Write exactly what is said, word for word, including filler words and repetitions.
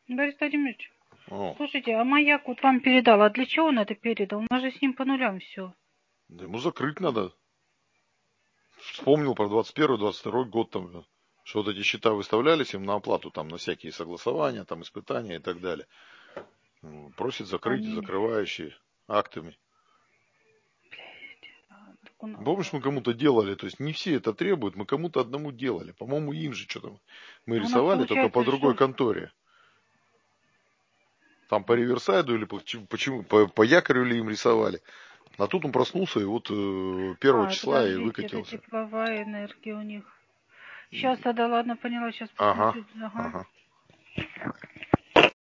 Борис Владимирович, О. слушайте, а маяк вот вам передал. А для чего он это передал? У нас же с ним по нулям все. Да ему закрыть надо. Вспомнил про двадцать первый двадцать второй год, там, что вот эти счета выставлялись им на оплату, там, на всякие согласования, там, испытания и так далее. Просит закрыть Они... закрывающие актами. Он... Помнишь, мы кому-то делали, то есть не все это требуют, мы кому-то одному делали. По-моему, им же что-то мы У нас рисовали, только по получается, другой что... конторе. Там по Риверсайду или по, почему, по, по якорю ли им рисовали. А тут он проснулся и вот э, первого А, числа и подождите, это выкатился. тепловая энергия у них. Сейчас, тогда, ладно, поняла, сейчас Ага, посмотрю. Ага. ага.